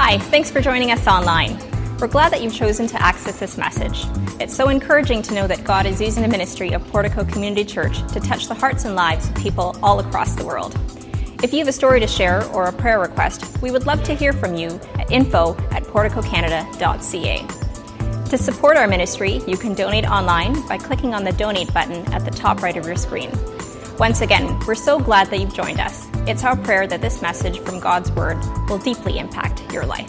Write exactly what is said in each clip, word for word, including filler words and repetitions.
Hi, thanks for joining us online. We're glad that you've chosen to access this message. It's so encouraging to know that God is using the ministry of Portico Community Church to touch the hearts and lives of people all across the world. If you have a story to share or a prayer request, we would love to hear from you at info at portico canada dot c a. To support our ministry, you can donate online by clicking on the donate button at the top right of your screen. Once again, we're so glad that you've joined us. It's our prayer that this message from God's Word will deeply impact your life.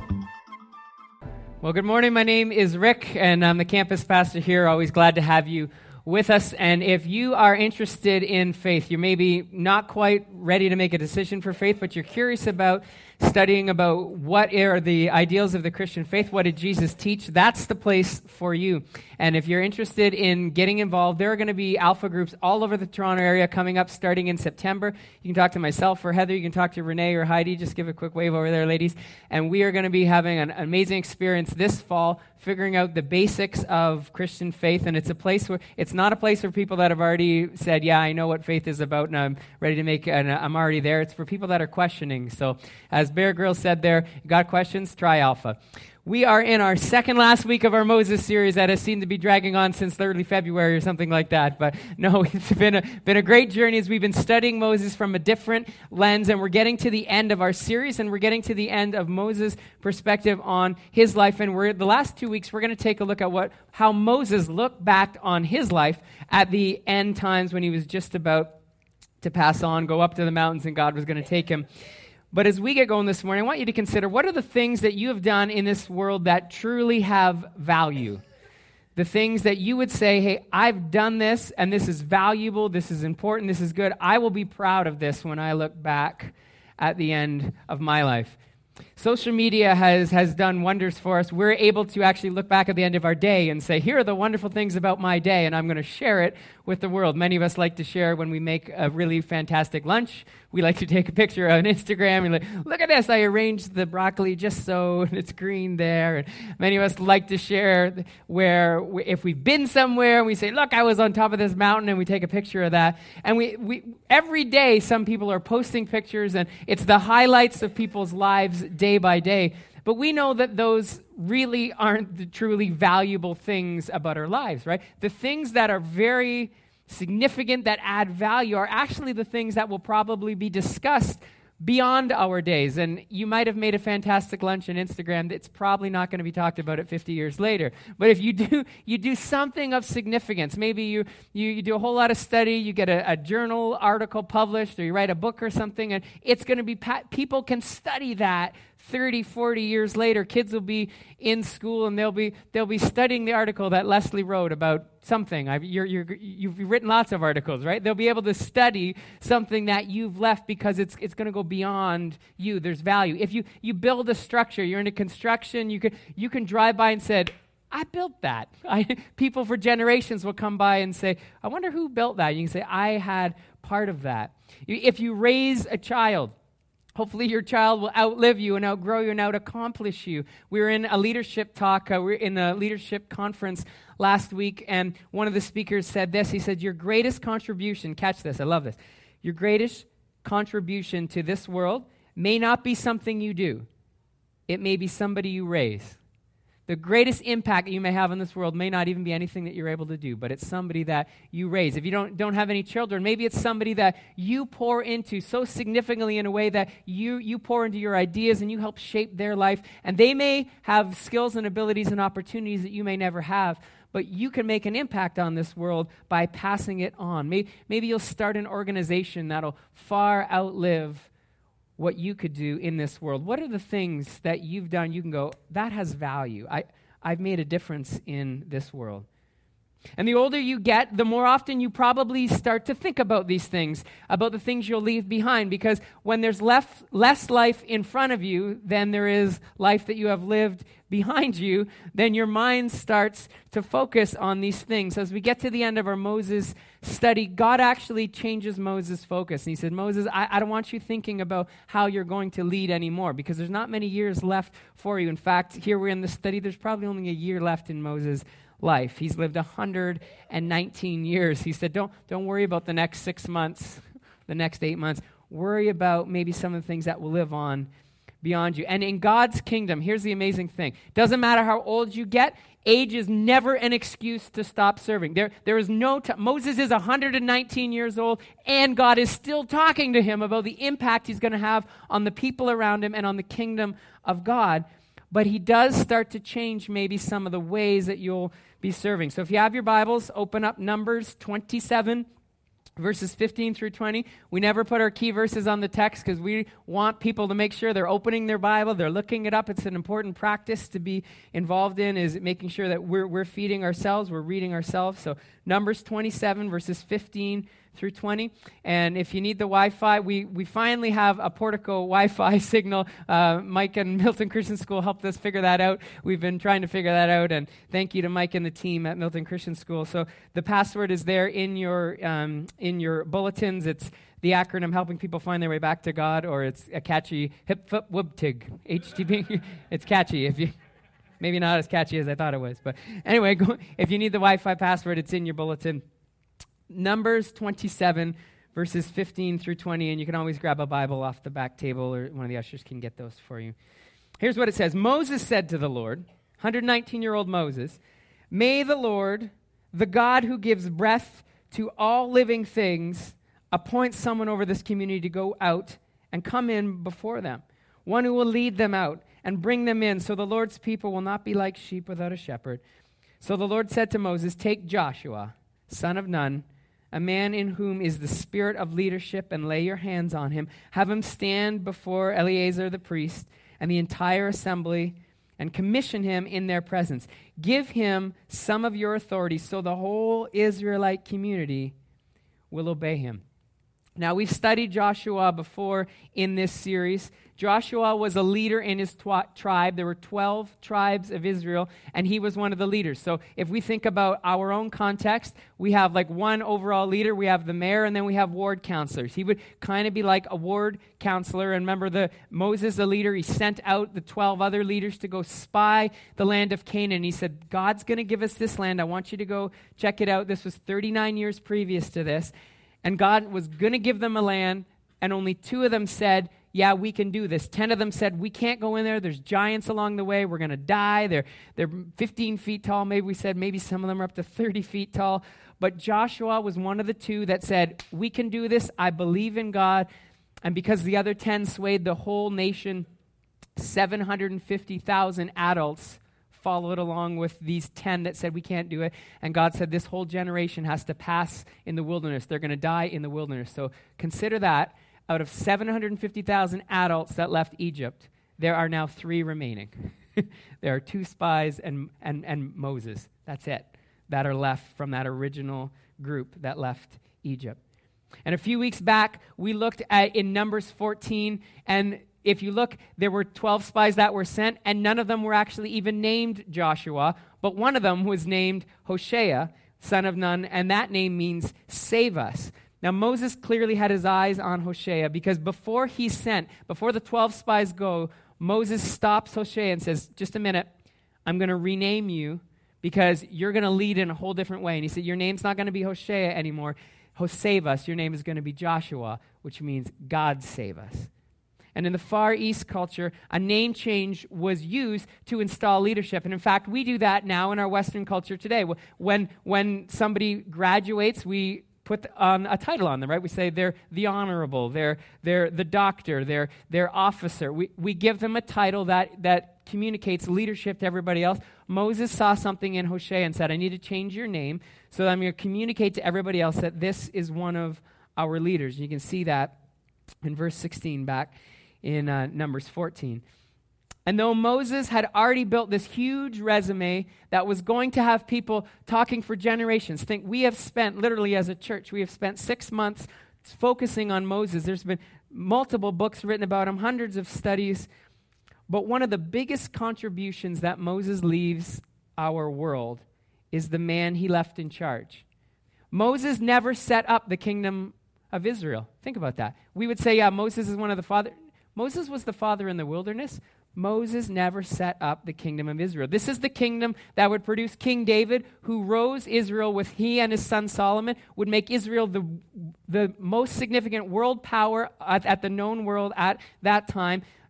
Well, good morning. My name is Rick, and I'm the campus pastor here. Always glad to have you with us. And if you are interested in faith, you're maybe not quite ready to make a decision for faith, but you're curious about studying about what are the ideals of the Christian faith, what did Jesus teach, that's the place for you. And if you're interested in getting involved, there are going to be alpha groups all over the Toronto area coming up starting in September. You can talk to myself or Heather, you can talk to Renee or Heidi, just give a quick wave over there, ladies. And we are going to be having an amazing experience this fall, figuring out the basics of Christian faith. And it's a place where, it's not a place for people that have already said, yeah, I know what faith is about and I'm ready to make, and I'm already there. It's for people that are questioning. So as Bear Grylls said there, you got questions? Try Alpha. We are in our second last week of our Moses series that has seemed to be dragging on since early February or something like that. But no, it's been a, been a great journey as we've been studying Moses from a different lens, and we're getting to the end of our series, and we're getting to the end of Moses' perspective on his life. And we're the last two weeks, we're going to take a look at what how Moses looked back on his life at the end times when he was just about to pass on, go up to the mountains, and God was going to take him. But as we get going this morning, I want you to consider what are the things that you have done in this world that truly have value? The things that you would say, hey, I've done this, and this is valuable, this is important, this is good. I will be proud of this when I look back at the end of my life. Social media has, has done wonders for us. We're able to actually look back at the end of our day and say, here are the wonderful things about my day, and I'm going to share it with the world. Many of us like to share when we make a really fantastic lunch. We like to take a picture on Instagram and like, look at this, I arranged the broccoli just so it's green there. And many of us like to share where we, if we've been somewhere, we say, look, I was on top of this mountain, and we take a picture of that. And we, we every day, some people are posting pictures, and it's the highlights of people's lives day by day. But we know that those really aren't the truly valuable things about our lives, right? The things that are very significant, that add value, are actually the things that will probably be discussed beyond our days. And you might have made a fantastic lunch on Instagram. It's probably not going to be talked about at fifty years later. But if you do you do something of significance, maybe you you, you do a whole lot of study, you get a, a journal article published, or you write a book or something, and it's going to be, people can study that thirty, forty years later. Kids will be in school, and they'll be they'll be studying the article that Leslie wrote about something. I've, you're, you're, you've written lots of articles, right? They'll be able to study something that you've left because it's it's going to go beyond you. There's value. If you, you build a structure, you're into construction, you can you can drive by and say, I built that. I, people for generations will come by and say, I wonder who built that. You can say, I had part of that. If you raise a child, hopefully your child will outlive you and outgrow you and out-accomplish you. We were in a leadership talk, uh, we were in a leadership conference last week, and one of the speakers said this. He said, your greatest contribution, catch this, I love this, your greatest contribution to this world may not be something you do. It may be somebody you raise. The greatest impact that you may have in this world may not even be anything that you're able to do, but it's somebody that you raise. If you don't, don't have any children, maybe it's somebody that you pour into so significantly in a way that you, you pour into your ideas and you help shape their life. And they may have skills and abilities and opportunities that you may never have, but you can make an impact on this world by passing it on. Maybe, maybe you'll start an organization that'll far outlive what you could do in this world. What are the things that you've done you can go, that has value. I, I've made a difference in this world. And the older you get, the more often you probably start to think about these things, about the things you'll leave behind, because when there's less, less life in front of you than there is life that you have lived behind you, then your mind starts to focus on these things. As we get to the end of our Moses study, God actually changes Moses' focus. And he said, Moses, I, I don't want you thinking about how you're going to lead anymore, because there's not many years left for you. In fact, here we're in the study, there's probably only a year left in Moses' life. He's lived one hundred nineteen years. He said, don't, don't worry about the next six months, the next eight months. Worry about maybe some of the things that will live on beyond you. And in God's kingdom, here's the amazing thing. Doesn't matter how old you get, age is never an excuse to stop serving. There, there is no t- Moses is one hundred nineteen years old, and God is still talking to him about the impact he's going to have on the people around him and on the kingdom of God. But he does start to change maybe some of the ways that you'll be serving. So if you have your Bibles, open up Numbers twenty-seven, verses fifteen through twenty. We never put our key verses on the text because we want people to make sure they're opening their Bible, they're looking it up. It's an important practice to be involved in, is making sure that we're, we're feeding ourselves, we're reading ourselves. So Numbers twenty-seven, verses fifteen through twenty. And if you need the Wi-Fi, we, we finally have a Portico Wi-Fi signal. Uh, Mike and Milton Christian School helped us figure that out. We've been trying to figure that out, and thank you to Mike and the team at Milton Christian School. So the password is there in your um, in your bulletins. It's the acronym helping people find their way back to God, or it's a catchy hip foot wub tig, H T P. It's catchy. If you maybe not as catchy as I thought it was, but anyway, go, if you need the Wi-Fi password, it's in your bulletin. Numbers twenty-seven, verses fifteen through twenty, and you can always grab a Bible off the back table, or one of the ushers can get those for you. Here's what it says. Moses said to the Lord, one hundred nineteen-year-old Moses, "May the Lord, the God who gives breath to all living things, appoint someone over this community to go out and come in before them, one who will lead them out and bring them in, so the Lord's people will not be like sheep without a shepherd." So the Lord said to Moses, "Take Joshua, son of Nun, a man in whom is the spirit of leadership, and lay your hands on him. Have him stand before Eleazar the priest and the entire assembly, and commission him in their presence. Give him some of your authority so the whole Israelite community will obey him." Now, we've studied Joshua before in this series. Joshua was a leader in his tw- tribe. There were twelve tribes of Israel, and he was one of the leaders. So if we think about our own context, we have like one overall leader, we have the mayor, and then we have ward counselors. He would kind of be like a ward counselor. And remember, the Moses, the leader, he sent out the twelve other leaders to go spy the land of Canaan. He said, God's going to give us this land. I want you to go check it out. This was thirty-nine years previous to this. And God was going to give them a land, and only two of them said, yeah, we can do this. Ten of them said, we can't go in there. There's giants along the way. We're going to die. They're, they're fifteen feet tall. Maybe we said maybe some of them are up to thirty feet tall. But Joshua was one of the two that said, we can do this. I believe in God. And because the other ten swayed the whole nation, seven hundred fifty thousand adults followed along with these ten that said we can't do it. And God said this whole generation has to pass in the wilderness. They're going to die in the wilderness. So consider that. Out of seven hundred fifty thousand adults that left Egypt, there are now three remaining. There are two spies and, and, and Moses. That's it. That are left from that original group that left Egypt. And a few weeks back, we looked at in Numbers fourteen, and if you look, there were twelve spies that were sent, and none of them were actually even named Joshua, but one of them was named Hoshea, son of Nun, and that name means save us. Now, Moses clearly had his eyes on Hoshea, because before he sent, before the twelve spies go, Moses stops Hoshea and says, just a minute, I'm going to rename you because you're going to lead in a whole different way. And he said, your name's not going to be Hoshea anymore. Save us. Your name is going to be Joshua, which means God save us. And in the Far East culture, a name change was used to install leadership. And in fact, we do that now in our Western culture today. When, when somebody graduates, we put on a title on them, right? We say they're the honorable, they're, they're the doctor, they're, they're officer. We, we give them a title that, that communicates leadership to everybody else. Moses saw something in Hoshea and said, I need to change your name so that I'm going to communicate to everybody else that this is one of our leaders. You can see that in verse sixteen back in uh, Numbers fourteen. And though Moses had already built this huge resume that was going to have people talking for generations, think we have spent, literally as a church, we have spent six months focusing on Moses. There's been multiple books written about him, hundreds of studies. But one of the biggest contributions that Moses leaves our world is the man he left in charge. Moses never set up the kingdom of Israel. Think about that. We would say, yeah, Moses is one of the father. Moses was the father in the wilderness. Moses never set up the kingdom of Israel. This is the kingdom that would produce King David, who rose Israel with he and his son Solomon, would make Israel the, the most significant world power at, at the known world at that time.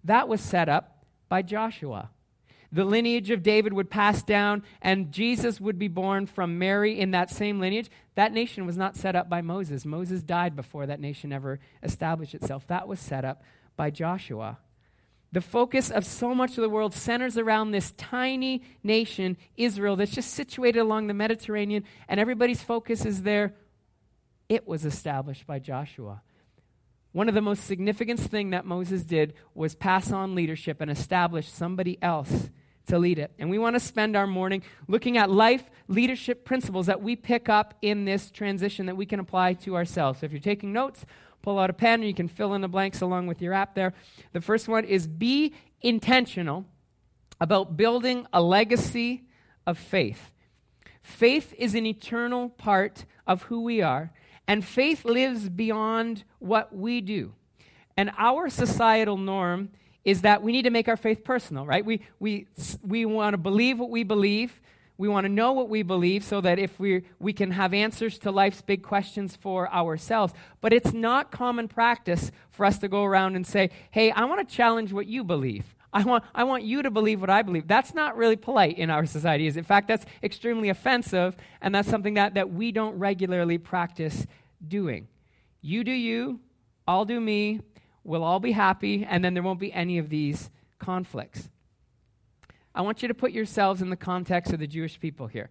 That was set up by Joshua. The lineage of David would pass down, and Jesus would be born from Mary in that same lineage. That nation was not set up by Moses. Moses died before that nation ever established itself. That was set up by Joshua. The focus of so much of the world centers around this tiny nation, Israel, that's just situated along the Mediterranean, and everybody's focus is there. It was established by Joshua. One of the most significant things that Moses did was pass on leadership and establish somebody else to lead it. And we want to spend our morning looking at life leadership principles that we pick up in this transition that we can apply to ourselves. So if you're taking notes, pull out a pen and you can fill in the blanks along with your app there. The first one is be intentional about building a legacy of faith. Faith is an eternal part of who we are, and faith lives beyond what we do. And our societal norm is that we need to make our faith personal, right? We we we want to believe what we believe. We want to know what we believe so that if we we can have answers to life's big questions for ourselves. But it's not common practice for us to go around and say, hey, I want to challenge what you believe. I want I want you to believe what I believe. That's not really polite in our society. Is in fact, that's extremely offensive, and that's something that, that we don't regularly practice doing. You do you, I'll do me, we'll all be happy, and then there won't be any of these conflicts. I want you to put yourselves in the context of the Jewish people here.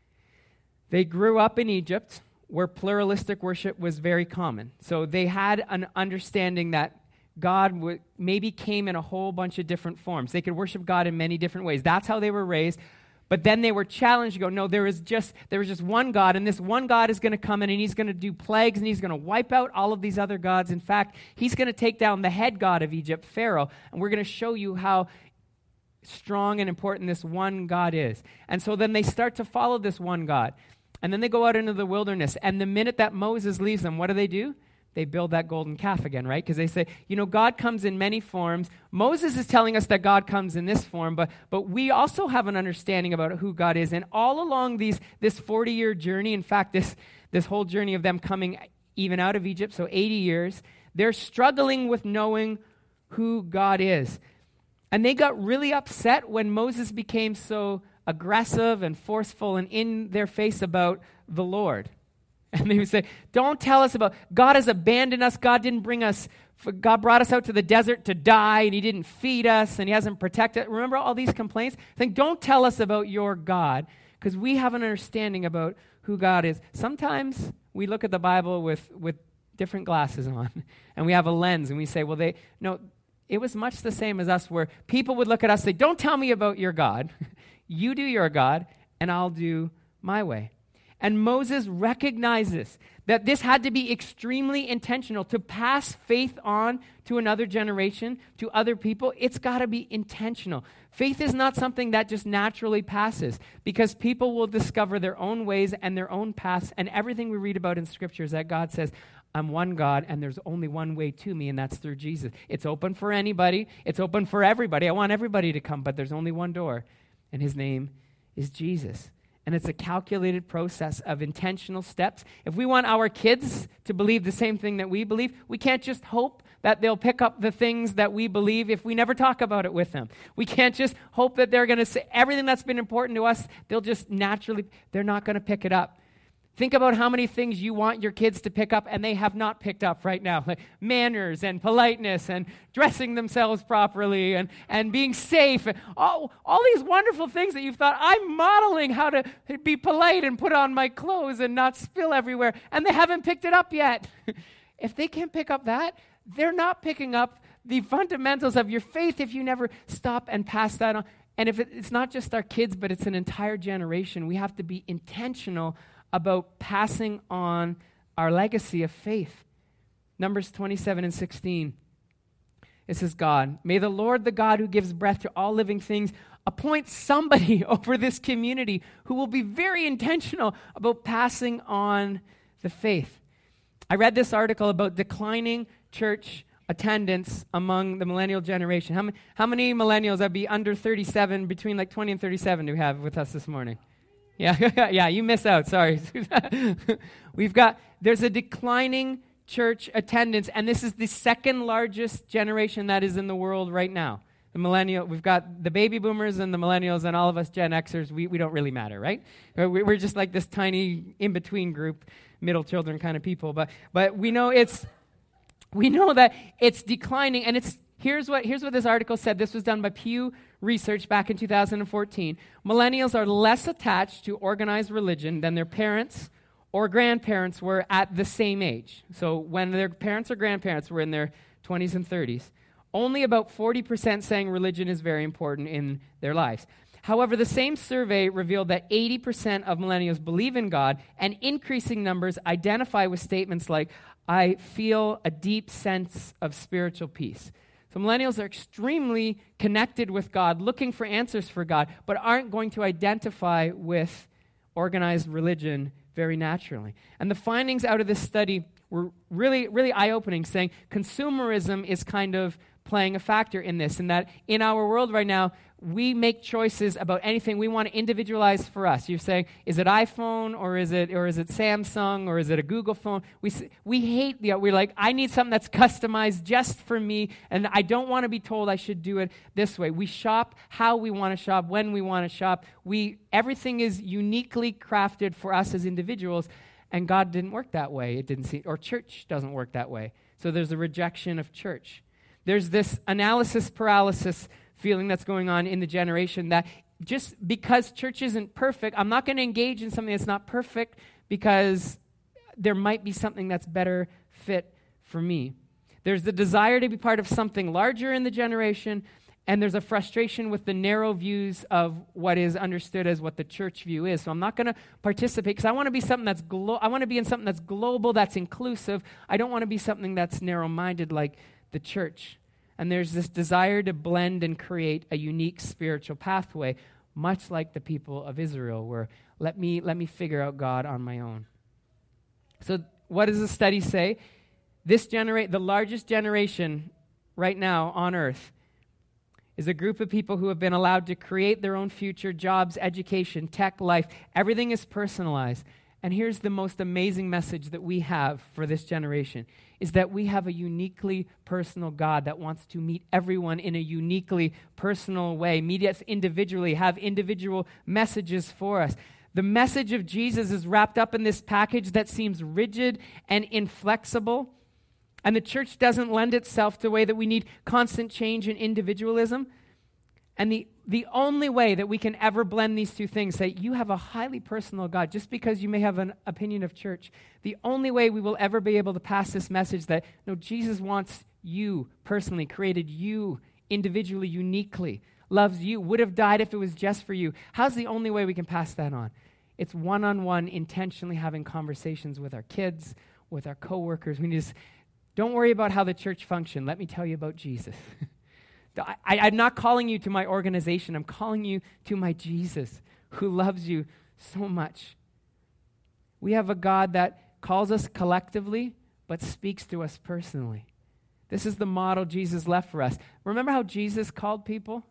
They grew up in Egypt, where pluralistic worship was very common. So they had an understanding that God w- maybe came in a whole bunch of different forms. They could worship God in many different ways. That's how they were raised. But then they were challenged to go, no, there is just there is just one God, and this one God is going to come in, and he's going to do plagues, and he's going to wipe out all of these other gods. In fact, he's going to take down the head god of Egypt, Pharaoh, and we're going to show you how strong and important this one God is. And so then they start to follow this one God. And then they go out into the wilderness, and the minute that Moses leaves them, what do they do? They build that golden calf again, right? Because they say, you know, God comes in many forms. Moses is telling us that God comes in this form, but but we also have an understanding about who God is. And all along these this forty-year journey, in fact, this, this whole journey of them coming even out of Egypt, so eighty years, they're struggling with knowing who God is. And they got really upset when Moses became so aggressive and forceful and in their face about the Lord. And they would say, don't tell us about, God has abandoned us, God didn't bring us, God brought us out to the desert to die, and he didn't feed us, and he hasn't protected. Remember all these complaints? Think, don't tell us about your God, because we have an understanding about who God is. Sometimes we look at the Bible with, with different glasses on, and we have a lens, and we say, well, they, no, it was much the same as us, where people would look at us and say, don't tell me about your God. You do your God, and I'll do my way. And Moses recognizes that this had to be extremely intentional. To pass faith on to another generation, to other people, it's got to be intentional. Faith is not something that just naturally passes, because people will discover their own ways and their own paths, and everything we read about in Scripture is that God says, I'm one God, and there's only one way to me, and that's through Jesus. It's open for anybody. It's open for everybody. I want everybody to come, but there's only one door, and his name is Jesus. And it's a calculated process of intentional steps. If we want our kids to believe the same thing that we believe, we can't just hope that they'll pick up the things that we believe if we never talk about it with them. We can't just hope that they're going to say everything that's been important to us, they'll just naturally, they're not going to pick it up. Think about how many things you want your kids to pick up and they have not picked up right now, like manners and politeness and dressing themselves properly and, and being safe. And all, all these wonderful things that you've thought, I'm modeling how to be polite and put on my clothes and not spill everywhere, and they haven't picked it up yet. If they can't pick up that, they're not picking up the fundamentals of your faith if you never stop and pass that on. And if it, it's not just our kids, but it's an entire generation, we have to be intentional about passing on our legacy of faith. Numbers twenty-seven and sixteen. It says, God, may the Lord, the God who gives breath to all living things, appoint somebody over this community who will be very intentional about passing on the faith. I read this article about declining church attendance among the millennial generation. How many, how many millennials that be under thirty-seven, between like twenty and thirty-seven do we have with us this morning? Yeah, yeah, you miss out, sorry. We've got, there's a declining church attendance, and this is the second largest generation that is in the world right now. The millennial, we've got the baby boomers and the millennials, and all of us Gen Xers, we, we don't really matter, right? We're just like this tiny in-between group, middle children kind of people. But but we know it's we know that it's declining, and it's here's what here's what this article said. This was done by Pew Research back in two thousand fourteen. Millennials are less attached to organized religion than their parents or grandparents were at the same age. So when their parents or grandparents were in their twenties and thirties. Only about forty percent saying religion is very important in their lives. However, the same survey revealed that eighty percent of millennials believe in God, and increasing numbers identify with statements like, I feel a deep sense of spiritual peace. So millennials are extremely connected with God, looking for answers for God, but aren't going to identify with organized religion very naturally. And the findings out of this study were really, really eye-opening, saying consumerism is kind of playing a factor in this, and that in our world right now, we make choices about anything we want to individualize for us. You're saying, is it iPhone, or is it or is it Samsung, or is it a Google phone? We we hate the, we're like, I need something that's customized just for me, and I don't want to be told I should do it this way. We shop how we want to shop, when we want to shop. We everything is uniquely crafted for us as individuals, and God didn't work that way. It didn't seem, or church doesn't work that way. So there's a rejection of church. There's this analysis paralysis feeling that's going on in the generation that just because church isn't perfect, I'm not going to engage in something that's not perfect because there might be something that's better fit for me. There's the desire to be part of something larger in the generation, and there's a frustration with the narrow views of what is understood as what the church view is. So I'm not going to participate because I want to be something that's glo- I want to be in something that's global, that's inclusive. I don't want to be something that's narrow-minded like the church. And there's this desire to blend and create a unique spiritual pathway, much like the people of Israel, where let me let me figure out God on my own. So what does the study say? This genera- the largest generation right now on earth is a group of people who have been allowed to create their own future, jobs, education, tech, life. Everything is personalized. And here's the most amazing message that we have for this generation, is that we have a uniquely personal God that wants to meet everyone in a uniquely personal way, meet us individually, have individual messages for us. The message of Jesus is wrapped up in this package that seems rigid and inflexible, and the church doesn't lend itself to the way that we need constant change and individualism. And the, the only way that we can ever blend these two things, that you have a highly personal God, just because you may have an opinion of church, the only way we will ever be able to pass this message that, no, Jesus wants you personally, created you individually, uniquely, loves you, would have died if it was just for you. How's the only way we can pass that on? It's one-on-one, intentionally having conversations with our kids, with our coworkers. We just, don't worry about how the church functions. Let me tell you about Jesus. I, I'm not calling you to my organization. I'm calling you to my Jesus, who loves you so much. We have a God that calls us collectively, but speaks to us personally. This is the model Jesus left for us. Remember how Jesus called people?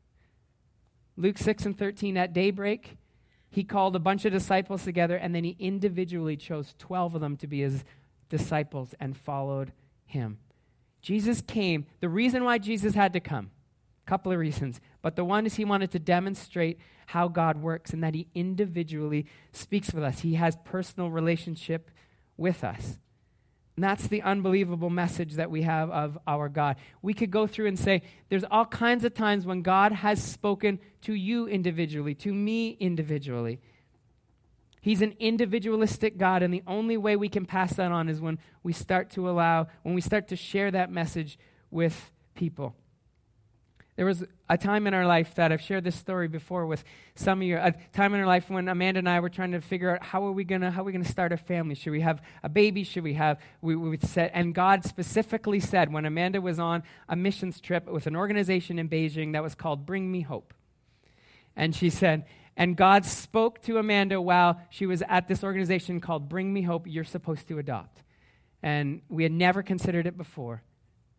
Luke six and thirteen, at daybreak, he called a bunch of disciples together, and then he individually chose twelve of them to be his disciples and followed him. Jesus came. The reason why Jesus had to come, a couple of reasons, but the one is he wanted to demonstrate how God works and that he individually speaks with us. He has personal relationship with us. And that's the unbelievable message that we have of our God. We could go through and say, there's all kinds of times when God has spoken to you individually, to me individually. He's an individualistic God, and the only way we can pass that on is when we start to allow, when we start to share that message with people. There was a time in our life that I've shared this story before with some of you, a time in our life when Amanda and I were trying to figure out how are we gonna how are we gonna start a family? Should we have a baby? Should we have we, we said, and God specifically said when Amanda was on a missions trip with an organization in Beijing that was called Bring Me Hope, and she said. And God spoke to Amanda while she was at this organization called Bring Me Hope, you're supposed to adopt. And we had never considered it before.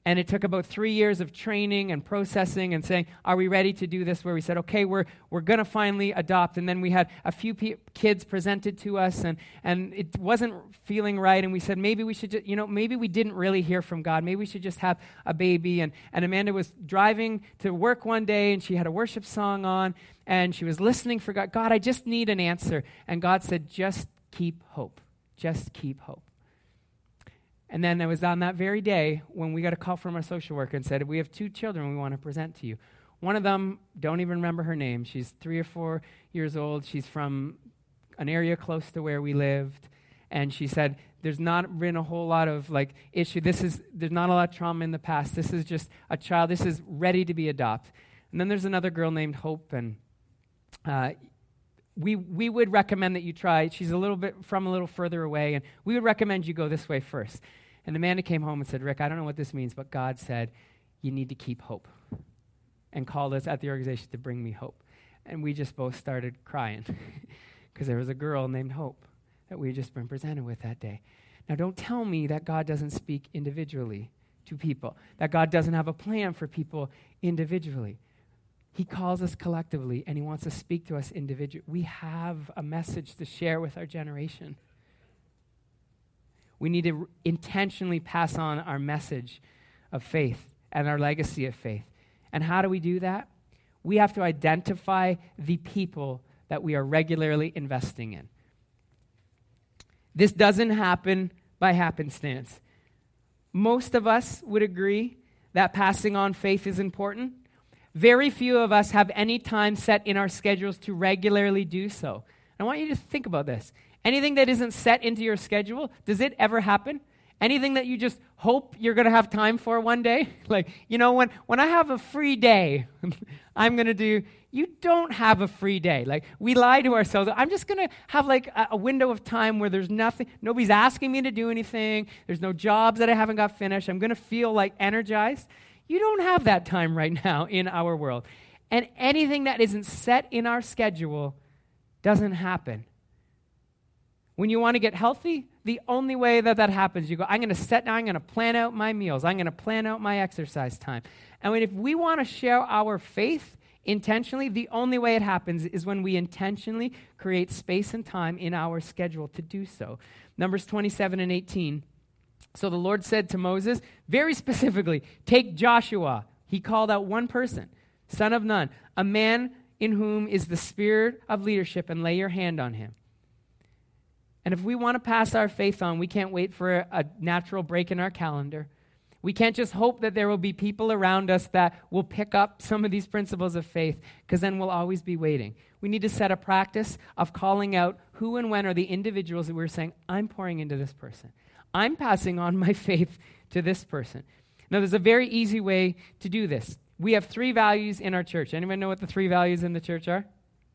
And it took about three years of training and processing and saying, are we ready to do this? Where we said, okay, we're we're going to finally adopt. And then we had a few pe- kids presented to us, and, and it wasn't feeling right. And we said, maybe we should just, you know, maybe we didn't really hear from God. Maybe we should just have a baby. And, and Amanda was driving to work one day, and she had a worship song on, and she was listening for God. God, I just need an answer. And God said, just keep hope. Just keep hope. And then it was on that very day when we got a call from our social worker and said, we have two children we want to present to you. One of them, don't even remember her name. She's three or four years old. She's from an area close to where we lived. And she said, there's not been a whole lot of like issue. This is, there's not a lot of trauma in the past. This is just a child. This is ready to be adopted. And then there's another girl named Hope. And uh, we we would recommend that you try. She's a little bit from a little further away. And we would recommend you go this way first. And Amanda came home and said, Rick, I don't know what this means, but God said, you need to keep hope, and called us at the organization to bring me hope. And we just both started crying because there was a girl named Hope that we had just been presented with that day. Now, don't tell me that God doesn't speak individually to people, that God doesn't have a plan for people individually. He calls us collectively, and he wants to speak to us individually. We have a message to share with our generation. We need to r- intentionally pass on our message of faith and our legacy of faith. And how do we do that? We have to identify the people that we are regularly investing in. This doesn't happen by happenstance. Most of us would agree that passing on faith is important. Very few of us have any time set in our schedules to regularly do so. I want you to think about this. Anything that isn't set into your schedule, does it ever happen? Anything that you just hope you're going to have time for one day? Like, you know, when, when I have a free day, I'm going to do, you don't have a free day. Like, we lie to ourselves. I'm just going to have like a, a window of time where there's nothing, nobody's asking me to do anything. There's no jobs that I haven't got finished. I'm going to feel like energized. You don't have that time right now in our world. And anything that isn't set in our schedule doesn't happen. When you want to get healthy, the only way that that happens, you go, I'm going to set now, I'm going to plan out my meals. I'm going to plan out my exercise time. And when, if we want to share our faith intentionally, the only way it happens is when we intentionally create space and time in our schedule to do so. Numbers twenty-seven and eighteen. So the Lord said to Moses, very specifically, take Joshua. He called out one person, son of Nun, a man in whom is the spirit of leadership, and lay your hand on him. And if we want to pass our faith on, we can't wait for a, a natural break in our calendar. We can't just hope that there will be people around us that will pick up some of these principles of faith, because then we'll always be waiting. We need to set a practice of calling out who and when are the individuals that we're saying, I'm pouring into this person. I'm passing on my faith to this person. Now, there's a very easy way to do this. We have three values in our church. Anyone know what the three values in the church are?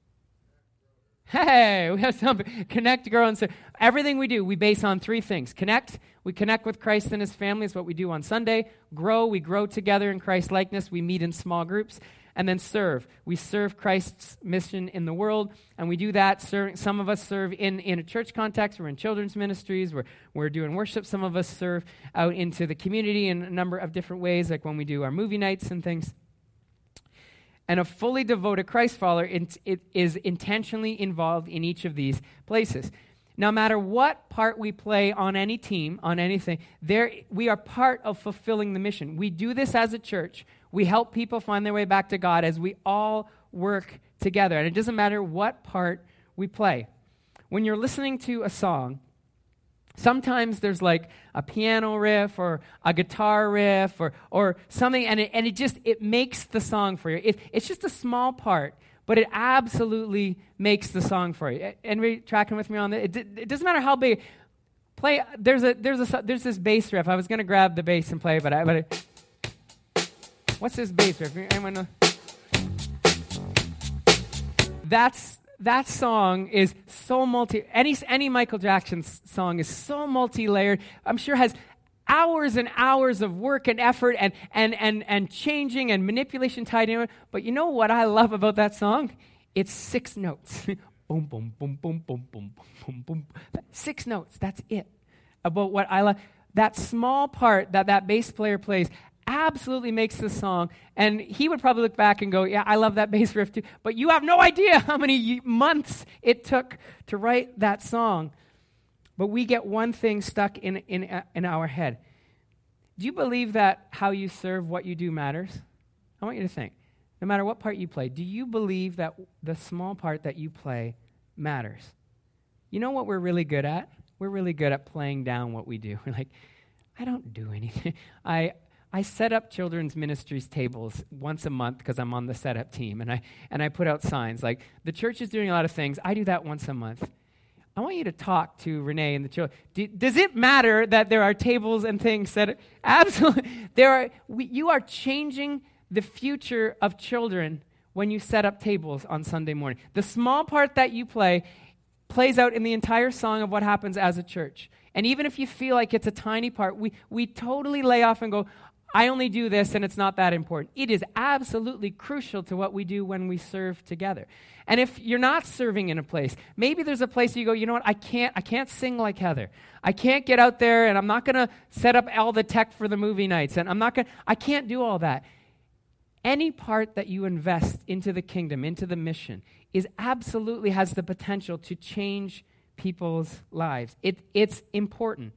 Hey, we have something. Connect, grow, and serve. Everything we do, we base on three things. Connect, we connect with Christ and his family. Is what we do on Sunday. Grow, we grow together in Christ's likeness. We meet in small groups. And then serve. We serve Christ's mission in the world, and we do that. Serve, some of us serve in, in a church context. We're in children's ministries. We're, we're doing worship. Some of us serve out into the community in a number of different ways, like when we do our movie nights and things. And a fully devoted Christ follower it, it is intentionally involved in each of these places. No matter what part we play on any team, on anything, there we are part of fulfilling the mission. We do this as a church. We help people find their way back to God as we all work together. And it doesn't matter what part we play. When you're listening to a song, sometimes there's like a piano riff or a guitar riff or or something, and it, and it just, it makes the song for you. It, it's just a small part, but it absolutely makes the song for you. Anybody tracking with me on that? It, it doesn't matter how big. Play, there's a there's a there's this bass riff. I was going to grab the bass and play, but I, but I, what's this bass riff? Anyone know? That's That song is so multi, any any Michael Jackson song is so multi-layered. I'm sure has hours and hours of work and effort and and and and changing and manipulation tied in it. But you know what I love about that song? It's six notes. Boom, boom, boom, boom, boom, boom, boom, boom. Six notes, that's it. About what I love. That small part that that bass player plays absolutely makes the song. And he would probably look back and go, yeah, I love that bass riff too. But you have no idea how many months it took to write that song. But we get one thing stuck in, in, in our head. Do you believe that how you serve, what you do matters? I want you to think. No matter what part you play, do you believe that the small part that you play matters? You know what we're really good at? We're really good at playing down what we do. We're like, I don't do anything. I I set up children's ministries tables once a month because I'm on the setup team, and I and I put out signs like, the church is doing a lot of things. I do that once a month. I want you to talk to Renee and the children. Do, does it matter that there are tables and things that absolutely there are? We, you are changing the future of children when you set up tables on Sunday morning. The small part that you play plays out in the entire song of what happens as a church. And even if you feel like it's a tiny part, we we totally lay off and go, I only do this and it's not that important. It is absolutely crucial to what we do when we serve together. And if you're not serving in a place, maybe there's a place you go, you know what, I can't I can't sing like Heather. I can't get out there and I'm not going to set up all the tech for the movie nights. And I'm not going to, I can't do all that. Any part that you invest into the kingdom, into the mission, is absolutely has the potential to change people's lives. It, it's important.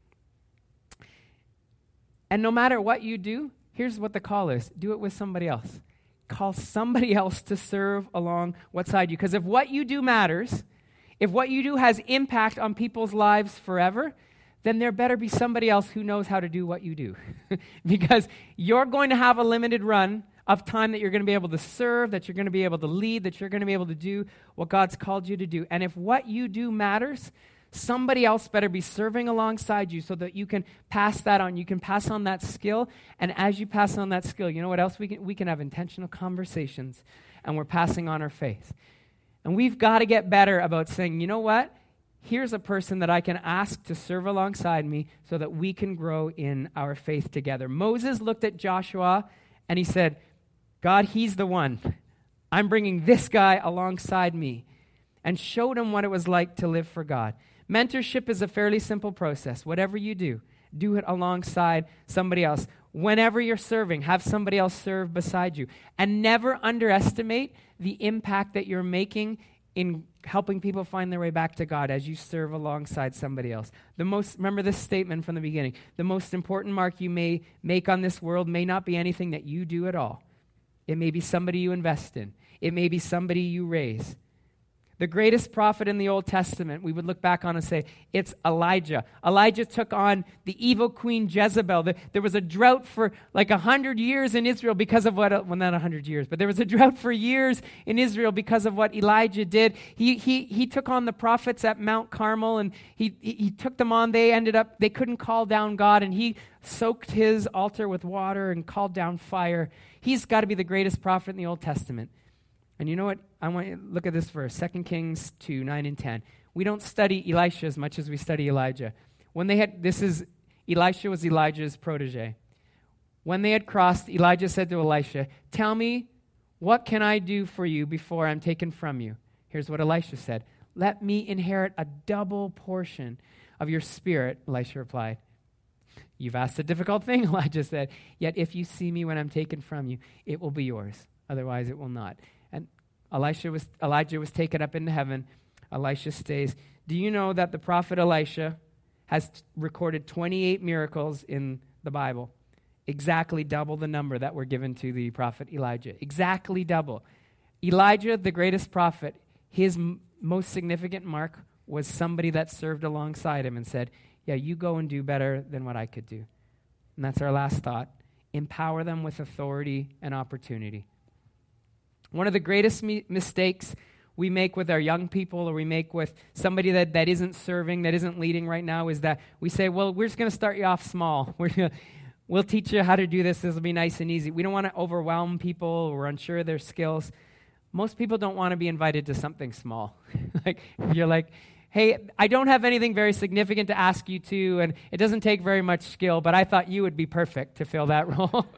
And no matter what you do, here's what the call is. Do it with somebody else. Call somebody else to serve along what side you. Because if what you do matters, if what you do has impact on people's lives forever, then there better be somebody else who knows how to do what you do. Because you're going to have a limited run of time that you're going to be able to serve, that you're going to be able to lead, that you're going to be able to do what God's called you to do. And if what you do matters, somebody else better be serving alongside you so that you can pass that on. You can pass on that skill. And as you pass on that skill, you know what else? We can, we can have intentional conversations, and we're passing on our faith. And we've got to get better about saying, you know what? Here's a person that I can ask to serve alongside me so that we can grow in our faith together. Moses looked at Joshua and he said, God, he's the one. I'm bringing this guy alongside me, and showed him what it was like to live for God. Mentorship is a fairly simple process. Whatever you do, do it alongside somebody else. Whenever you're serving, have somebody else serve beside you. And never underestimate the impact that you're making in helping people find their way back to God as you serve alongside somebody else. The most, remember this statement from the beginning, the most important mark you may make on this world may not be anything that you do at all. It may be somebody you invest in. It may be somebody you raise. The greatest prophet in the Old Testament, we would look back on and say, it's Elijah. Elijah took on the evil queen Jezebel. There was a drought for like a hundred years in Israel because of what, well, not a hundred years, but there was a drought for years in Israel because of what Elijah did. He he he took on the prophets at Mount Carmel, and he, he, he took them on. They ended up, they couldn't call down God, and he soaked his altar with water and called down fire. He's got to be the greatest prophet in the Old Testament. And you know what? I want you to look at this verse, Second Kings two, nine and ten. We don't study Elisha as much as we study Elijah. When they had, this is, Elisha was Elijah's protege. When they had crossed, Elijah said to Elisha, tell me, what can I do for you before I'm taken from you? Here's what Elisha said. Let me inherit a double portion of your spirit, Elisha replied. You've asked a difficult thing, Elijah said. Yet if you see me when I'm taken from you, it will be yours. Otherwise it will not. And Elisha was, Elijah was taken up into heaven. Elisha stays. Do you know that the prophet Elisha has t- recorded twenty-eight miracles in the Bible? Exactly double the number that were given to the prophet Elijah. Exactly double. Elijah, the greatest prophet, his m- most significant mark was somebody that served alongside him and said, yeah, you go and do better than what I could do. And that's our last thought. Empower them with authority and opportunity. One of the greatest me- mistakes we make with our young people, or we make with somebody that, that isn't serving, that isn't leading right now, is that we say, well, we're just going to start you off small. We're gonna, we'll teach you how to do this. This will be nice and easy. We don't want to overwhelm people. We're unsure of their skills. Most people don't want to be invited to something small. Like, you're like, hey, I don't have anything very significant to ask you to, and it doesn't take very much skill, but I thought you would be perfect to fill that role.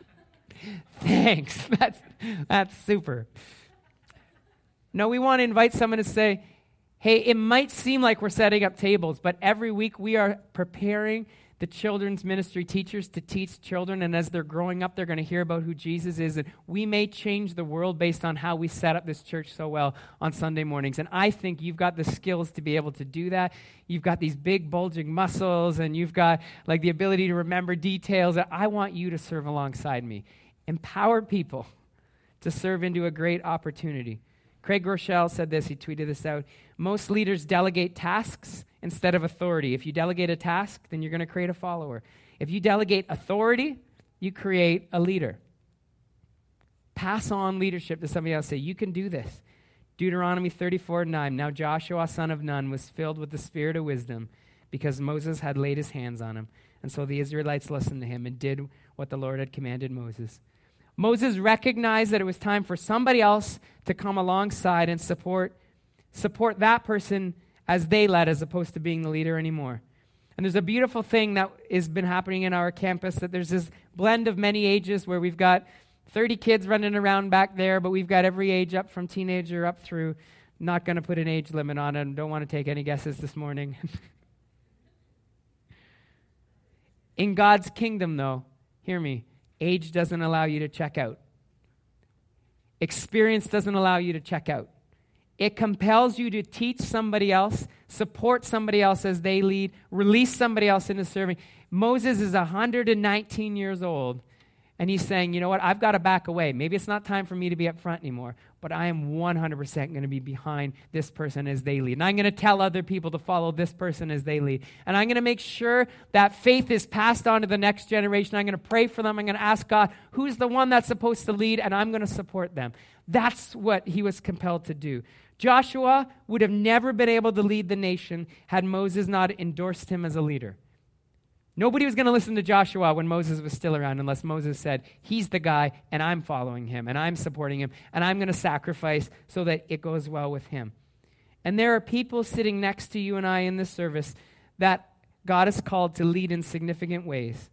Thanks. That's that's super. No, we want to invite someone to say, hey, it might seem like we're setting up tables, but every week we are preparing the children's ministry teachers to teach children, and as they're growing up, they're going to hear about who Jesus is, and we may change the world based on how we set up this church so well on Sunday mornings. And I think you've got the skills to be able to do that. You've got these big bulging muscles, and you've got like the ability to remember details. I want you to serve alongside me. Empower people to serve into a great opportunity. Craig Rochelle said this, he tweeted this out. Most leaders delegate tasks instead of authority. If you delegate a task, then you're going to create a follower. If you delegate authority, you create a leader. Pass on leadership to somebody else. Say, you can do this. Deuteronomy thirty-four nine. Now Joshua, son of Nun, was filled with the spirit of wisdom because Moses had laid his hands on him. And so the Israelites listened to him and did what the Lord had commanded Moses. Moses recognized that it was time for somebody else to come alongside and support, support that person as they led, as opposed to being the leader anymore. And there's a beautiful thing that has been happening in our campus, that there's this blend of many ages where we've got thirty kids running around back there, but we've got every age up from teenager up through. Not going to put an age limit on it. Don't want to take any guesses this morning. In God's kingdom, though, hear me, age doesn't allow you to check out. Experience doesn't allow you to check out. It compels you to teach somebody else, support somebody else as they lead, release somebody else into serving. Moses is one hundred nineteen years old, and he's saying, you know what, I've got to back away. Maybe it's not time for me to be up front anymore, but I am one hundred percent going to be behind this person as they lead. And I'm going to tell other people to follow this person as they lead. And I'm going to make sure that faith is passed on to the next generation. I'm going to pray for them. I'm going to ask God, who's the one that's supposed to lead, and I'm going to support them. That's what he was compelled to do. Joshua would have never been able to lead the nation had Moses not endorsed him as a leader. Nobody was going to listen to Joshua when Moses was still around unless Moses said, he's the guy, and I'm following him, and I'm supporting him, and I'm going to sacrifice so that it goes well with him. And there are people sitting next to you and I in this service that God has called to lead in significant ways.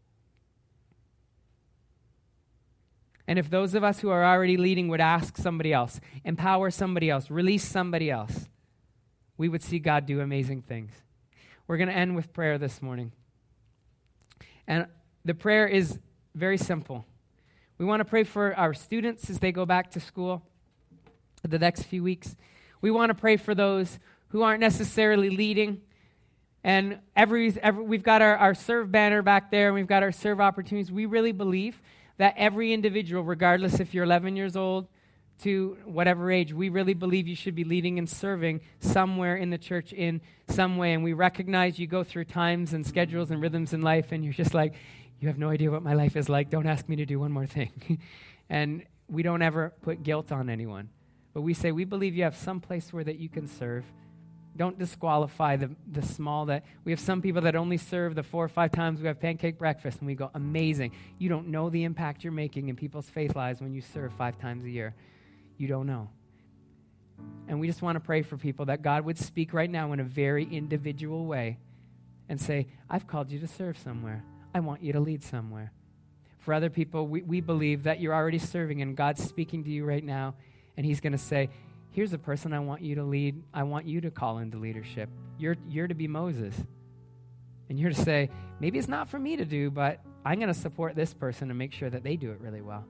And if those of us who are already leading would ask somebody else, empower somebody else, release somebody else, we would see God do amazing things. We're going to end with prayer this morning. And the prayer is very simple. We want to pray for our students as they go back to school the next few weeks. We want to pray for those who aren't necessarily leading. And every, every we've got our, our serve banner back there, and we've got our serve opportunities. We really believe that every individual, regardless if you're eleven years old to whatever age, we really believe you should be leading and serving somewhere in the church in some way. And we recognize you go through times and schedules and rhythms in life, and you're just like, you have no idea what my life is like. Don't ask me to do one more thing. And we don't ever put guilt on anyone. But we say, we believe you have some place where that you can serve. Don't disqualify the, the small. That we have some people that only serve the four or five times we have pancake breakfast, and we go, amazing. You don't know the impact you're making in people's faith lives when you serve five times a year. You don't know. And we just want to pray for people that God would speak right now in a very individual way and say, I've called you to serve somewhere. I want you to lead somewhere. For other people, we, we believe that you're already serving and God's speaking to you right now, and he's going to say, here's a person I want you to lead. I want you to call into leadership. You're, you're to be Moses. And you're to say, maybe it's not for me to do, but I'm going to support this person and make sure that they do it really well.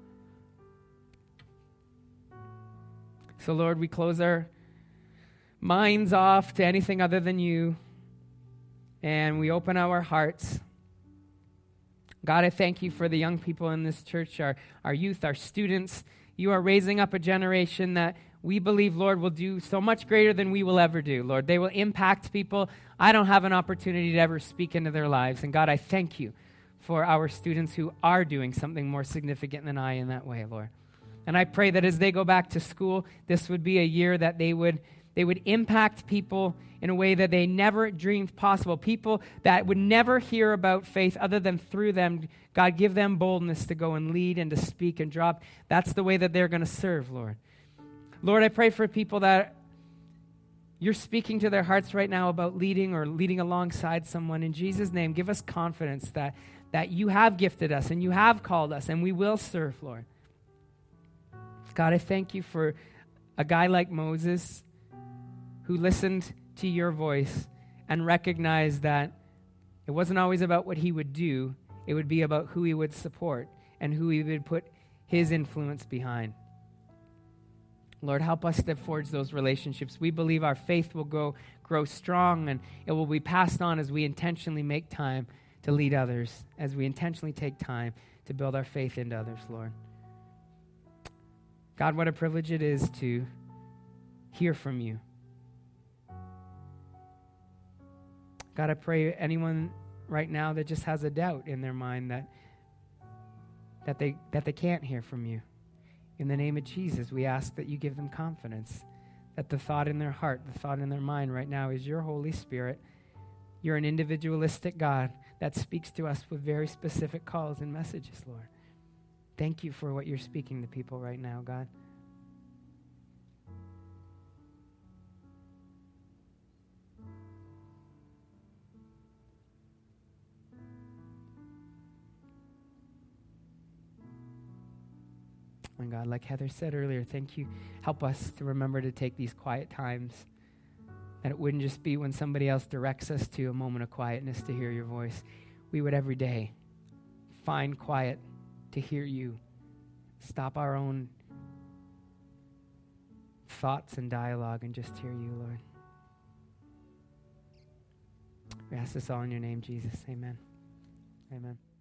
So, Lord, we close our minds off to anything other than you, and we open our hearts. God, I thank you for the young people in this church, our, our youth, our students. You are raising up a generation that we believe, Lord, will do so much greater than we will ever do. Lord, they will impact people. I don't have an opportunity to ever speak into their lives. And God, I thank you for our students who are doing something more significant than I in that way, Lord. And I pray that as they go back to school, this would be a year that they would they would impact people in a way that they never dreamed possible. People that would never hear about faith other than through them. God, give them boldness to go and lead and to speak and drop. That's the way that they're going to serve, Lord. Lord, I pray for people that you're speaking to their hearts right now about leading or leading alongside someone. In Jesus' name, give us confidence that, that you have gifted us and you have called us and we will serve, Lord. God, I thank you for a guy like Moses who listened to your voice and recognized that It wasn't always about what he would do. It would be about who he would support and who he would put his influence behind. Lord, help us to forge those relationships. We believe our faith will go, grow strong, and it will be passed on as we intentionally make time to lead others, as we intentionally take time to build our faith into others, Lord. God, what a privilege it is to hear from you. God, I pray anyone right now that just has a doubt in their mind that that they that they can't hear from you. In the name of Jesus, we ask that you give them confidence, that the thought in their heart, the thought in their mind right now is your Holy Spirit. You're an individualistic God that speaks to us with very specific calls and messages, Lord. Thank you for what you're speaking to people right now, God. And God, like Heather said earlier, thank you. Help us to remember to take these quiet times. That it wouldn't just be when somebody else directs us to a moment of quietness to hear your voice. We would every day find quiet to hear you. Stop our own thoughts and dialogue and just hear you, Lord. We ask this all in your name, Jesus. Amen. Amen.